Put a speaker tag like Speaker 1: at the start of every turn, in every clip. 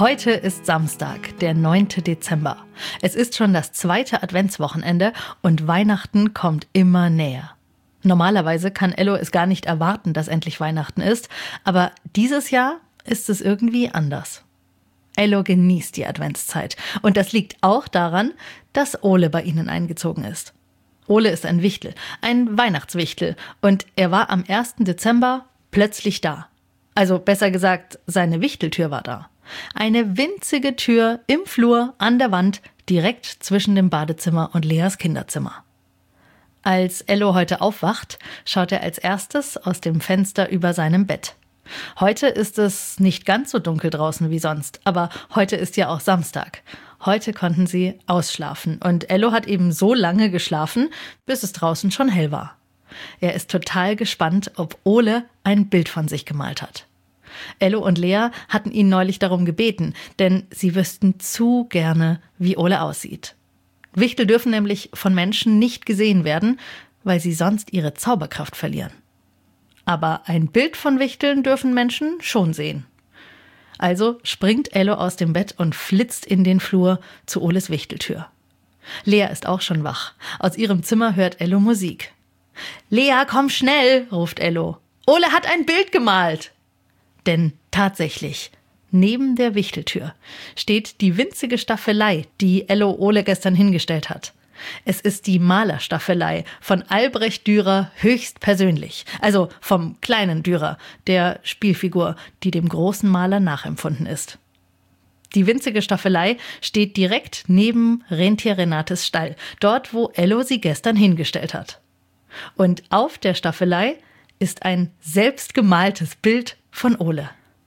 Speaker 1: Heute ist Samstag, der 9. Dezember. Es ist schon das 2. Adventswochenende und Weihnachten kommt immer näher. Normalerweise kann Ello es gar nicht erwarten, dass endlich Weihnachten ist, aber dieses Jahr ist es irgendwie anders. Ello genießt die Adventszeit und das liegt auch daran, dass Ole bei ihnen eingezogen ist. Ole ist ein Wichtel, ein Weihnachtswichtel und er war am 1. Dezember plötzlich da. Also besser gesagt, seine Wichteltür war da. Eine winzige Tür im Flur an der Wand, direkt zwischen dem Badezimmer und Leas Kinderzimmer. Als Ello heute aufwacht, schaut er als erstes aus dem Fenster über seinem Bett. Heute ist es nicht ganz so dunkel draußen wie sonst, aber heute ist ja auch Samstag. Heute konnten sie ausschlafen und Ello hat eben so lange geschlafen, bis es draußen schon hell war. Er ist total gespannt, ob Ole ein Bild von sich gemalt hat. Ello und Lea hatten ihn neulich darum gebeten, denn sie wüssten zu gerne, wie Ole aussieht. Wichtel dürfen nämlich von Menschen nicht gesehen werden, weil sie sonst ihre Zauberkraft verlieren. Aber ein Bild von Wichteln dürfen Menschen schon sehen. Also springt Ello aus dem Bett und flitzt in den Flur zu Oles Wichteltür. Lea ist auch schon wach. Aus ihrem Zimmer hört Ello Musik. »Lea, komm schnell«, ruft Ello. »Ole hat ein Bild gemalt.« Denn tatsächlich, neben der Wichteltür steht die winzige Staffelei, die Ello Ole gestern hingestellt hat. Es ist die Malerstaffelei von Albrecht Dürer höchstpersönlich, also vom kleinen Dürer, der Spielfigur, die dem großen Maler nachempfunden ist. Die winzige Staffelei steht direkt neben Rentier Renates Stall, dort wo Ello sie gestern hingestellt hat. Und auf der Staffelei ist ein selbstgemaltes Bild von Ole.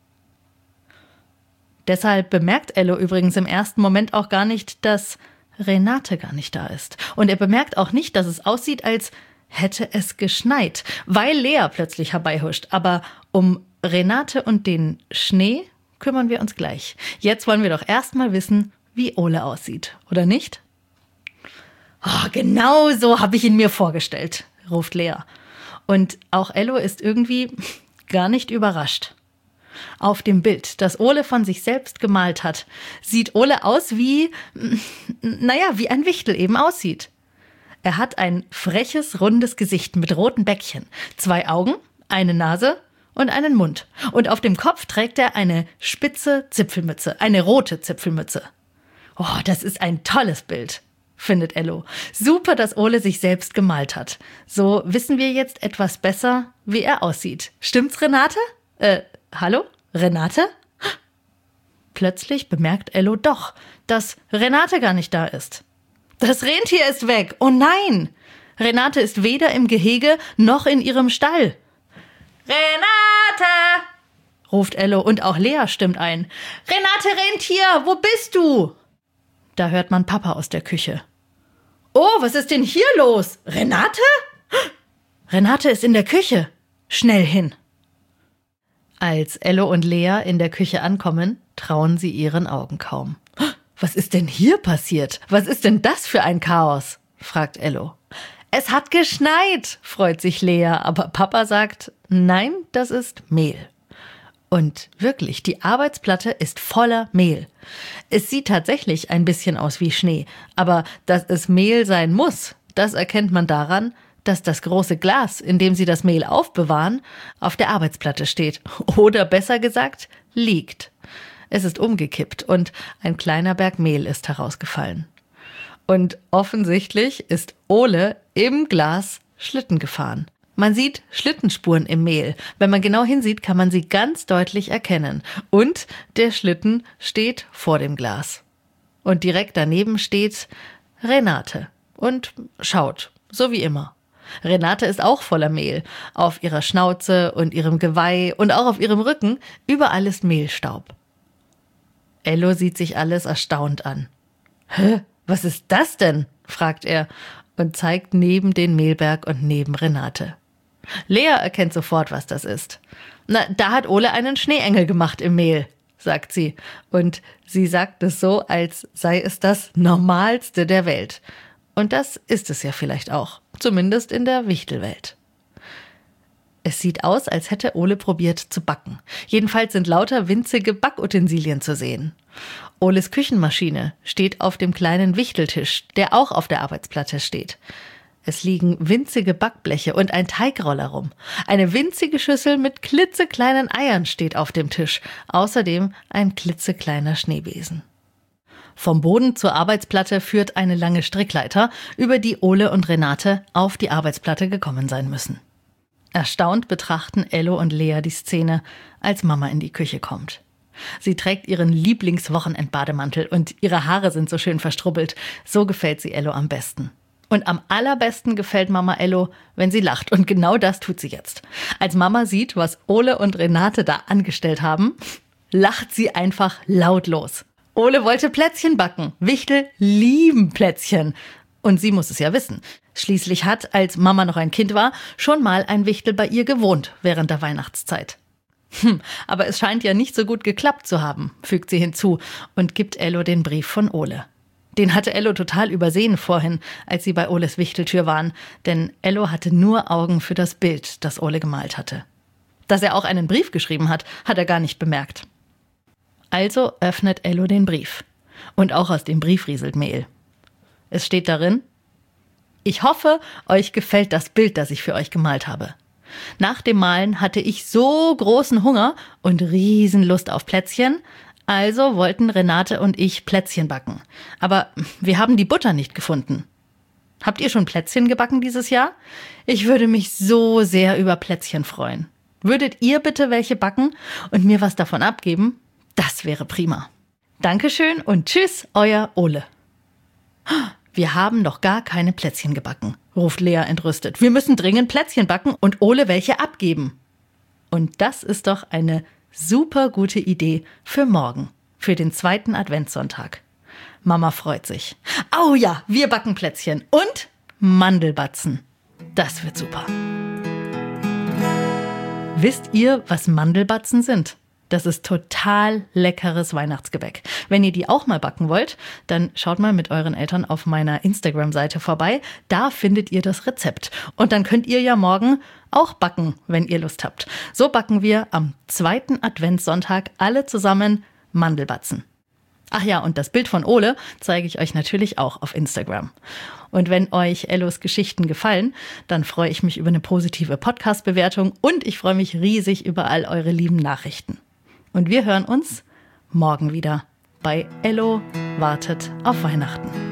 Speaker 1: Deshalb bemerkt Ello übrigens im ersten Moment auch gar nicht, dass Renate gar nicht da ist. Und er bemerkt auch nicht, dass es aussieht, als hätte es geschneit, weil Lea plötzlich herbeihuscht. Aber um Renate und den Schnee kümmern wir uns gleich. Jetzt wollen wir doch erstmal wissen, wie Ole aussieht, oder nicht? Oh, genau so habe ich ihn mir vorgestellt, ruft Lea. Und auch Ello ist irgendwie gar nicht überrascht. Auf dem Bild, das Ole von sich selbst gemalt hat, sieht Ole aus wie ein Wichtel eben aussieht. Er hat ein freches, rundes Gesicht mit roten Bäckchen, 2 Augen, eine Nase und einen Mund. Und auf dem Kopf trägt er eine spitze Zipfelmütze, eine rote Zipfelmütze. Oh, das ist ein tolles Bild, findet Ello. Super, dass Ole sich selbst gemalt hat. So wissen wir jetzt etwas besser, wie er aussieht. Stimmt's, Renate? Hallo? Renate? Plötzlich bemerkt Ello doch, dass Renate gar nicht da ist. Das Rentier ist weg. Oh nein! Renate ist weder im Gehege noch in ihrem Stall. Renate! Ruft Ello und auch Lea stimmt ein. Renate Rentier, wo bist du? Da hört man Papa aus der Küche. Oh, was ist denn hier los? Renate? Renate ist in der Küche. Schnell hin. Als Ello und Lea in der Küche ankommen, trauen sie ihren Augen kaum. Was ist denn hier passiert? Was ist denn das für ein Chaos? Fragt Ello. Es hat geschneit, freut sich Lea, aber Papa sagt, nein, das ist Mehl. Und wirklich, die Arbeitsplatte ist voller Mehl. Es sieht tatsächlich ein bisschen aus wie Schnee, aber dass es Mehl sein muss, das erkennt man daran, dass das große Glas, in dem sie das Mehl aufbewahren, auf der Arbeitsplatte steht. Oder besser gesagt, liegt. Es ist umgekippt und ein kleiner Berg Mehl ist herausgefallen. Und offensichtlich ist Ole im Glas Schlitten gefahren. Man sieht Schlittenspuren im Mehl. Wenn man genau hinsieht, kann man sie ganz deutlich erkennen. Und der Schlitten steht vor dem Glas. Und direkt daneben steht Renate und schaut, so wie immer. Renate ist auch voller Mehl. Auf ihrer Schnauze und ihrem Geweih und auch auf ihrem Rücken, überall ist Mehlstaub. Ello sieht sich alles erstaunt an. »Hä, was ist das denn?« fragt er und zeigt neben den Mehlberg und neben Renate. Lea erkennt sofort, was das ist. »Na, da hat Ole einen Schneeengel gemacht im Mehl«, sagt sie. Und sie sagt es so, als sei es das Normalste der Welt. Und das ist es ja vielleicht auch, zumindest in der Wichtelwelt. Es sieht aus, als hätte Ole probiert zu backen. Jedenfalls sind lauter winzige Backutensilien zu sehen. Oles Küchenmaschine steht auf dem kleinen Wichteltisch, der auch auf der Arbeitsplatte steht. Es liegen winzige Backbleche und ein Teigroller rum. Eine winzige Schüssel mit klitzekleinen Eiern steht auf dem Tisch. Außerdem ein klitzekleiner Schneebesen. Vom Boden zur Arbeitsplatte führt eine lange Strickleiter, über die Ole und Renate auf die Arbeitsplatte gekommen sein müssen. Erstaunt betrachten Ello und Lea die Szene, als Mama in die Küche kommt. Sie trägt ihren Lieblingswochenendbademantel und ihre Haare sind so schön verstrubbelt. So gefällt sie Ello am besten. Und am allerbesten gefällt Mama Ello, wenn sie lacht. Und genau das tut sie jetzt. Als Mama sieht, was Ole und Renate da angestellt haben, lacht sie einfach lautlos. Ole wollte Plätzchen backen. Wichtel lieben Plätzchen. Und sie muss es ja wissen. Schließlich hat, als Mama noch ein Kind war, schon mal ein Wichtel bei ihr gewohnt während der Weihnachtszeit. Aber es scheint ja nicht so gut geklappt zu haben, fügt sie hinzu und gibt Ello den Brief von Ole. Den hatte Ello total übersehen vorhin, als sie bei Oles Wichteltür waren, denn Ello hatte nur Augen für das Bild, das Ole gemalt hatte. Dass er auch einen Brief geschrieben hat, hat er gar nicht bemerkt. Also öffnet Ello den Brief. Und auch aus dem Brief rieselt Mehl. Es steht darin: Ich hoffe, euch gefällt das Bild, das ich für euch gemalt habe. Nach dem Malen hatte ich so großen Hunger und Riesenlust auf Plätzchen, also wollten Renate und ich Plätzchen backen. Aber wir haben die Butter nicht gefunden. Habt ihr schon Plätzchen gebacken dieses Jahr? Ich würde mich so sehr über Plätzchen freuen. Würdet ihr bitte welche backen und mir was davon abgeben? Das wäre prima. Dankeschön und tschüss, euer Ole. Wir haben noch gar keine Plätzchen gebacken, ruft Lea entrüstet. Wir müssen dringend Plätzchen backen und Ole welche abgeben. Und das ist doch eine super gute Idee für morgen, für den 2. Adventssonntag. Mama freut sich. Oh ja, wir backen Plätzchen und Mandelbatzen. Das wird super. Wisst ihr, was Mandelbatzen sind? Das ist total leckeres Weihnachtsgebäck. Wenn ihr die auch mal backen wollt, dann schaut mal mit euren Eltern auf meiner Instagram-Seite vorbei. Da findet ihr das Rezept. Und dann könnt ihr ja morgen auch backen, wenn ihr Lust habt. So backen wir am 2. Adventssonntag alle zusammen Mandelbatzen. Ach ja, und das Bild von Ole zeige ich euch natürlich auch auf Instagram. Und wenn euch Ellos Geschichten gefallen, dann freue ich mich über eine positive Podcast-Bewertung und ich freue mich riesig über all eure lieben Nachrichten. Und wir hören uns morgen wieder bei Ello wartet auf Weihnachten.